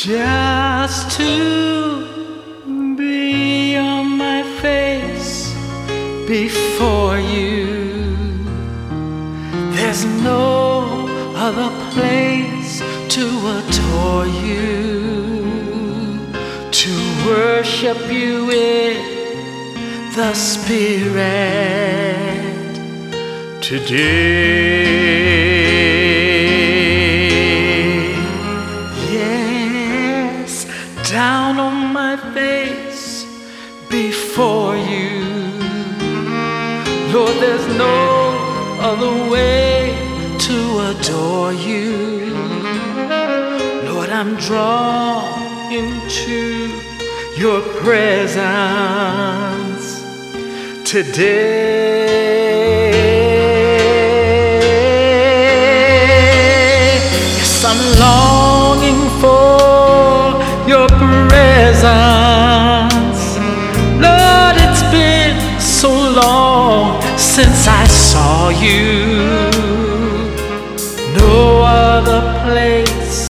Just to be on my face before you. There's no other place to adore you, to worship you with the Spirit today. Yes, down on my face before you. Lord, there's no other way to adore you. Lord, I'm drawn into your presence today. Yes, I'm longing for your presence. Lord, it's been so long since I saw you.